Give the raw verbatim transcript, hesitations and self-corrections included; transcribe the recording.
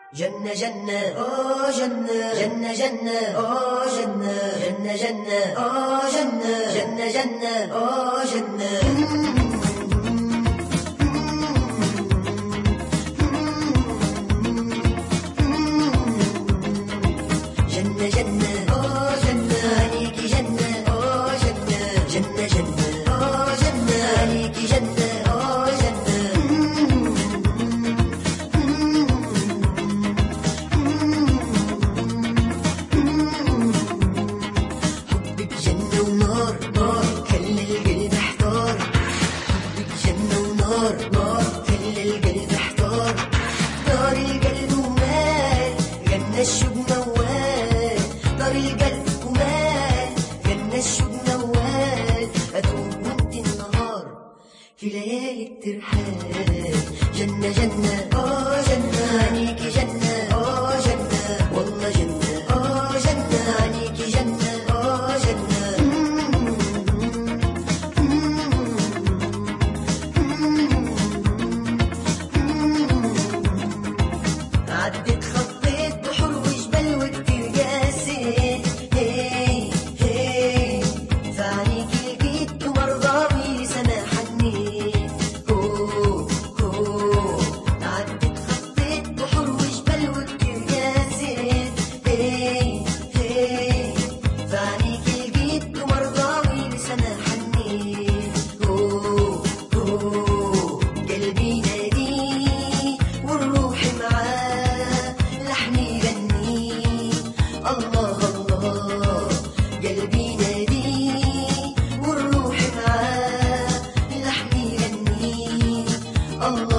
جنة جنة أوه جنة جنة جنة أوه جنة جنة جنة أوه جنة جنة جنة أوه جنة جنة جنة أوه جنة عليكي جنة أوه جنة جنة جنة أوه جنة عليكي جنة أوه جنة حبك جنة ونار نار خلى القلب احتار حبك جنة ونار نار خلى القلب احتار دار القلب ومال غنى الشوق موال دار القلب ومال غنى الشوق موال أتوب وانت النهار في ليالي الترحال جنة جنة اه جنة عليكي جنة اه جنة والله جنة اه جنة عليكي جنة اه جنة عدت خطيت بحور وجبال وكتير قاسيت هي هي فعليكي لقيت ومرضاوي سما حنيت هو هو عدت خطيت بحور وجبال وكتير قاسيت هي هي فعليكي لقيت ومرضاوي سما حنيت هو هو قلبي ناديه والروح معاه لحني يغني الله الله قلبي ناديه والروح معاه لحني يغني الله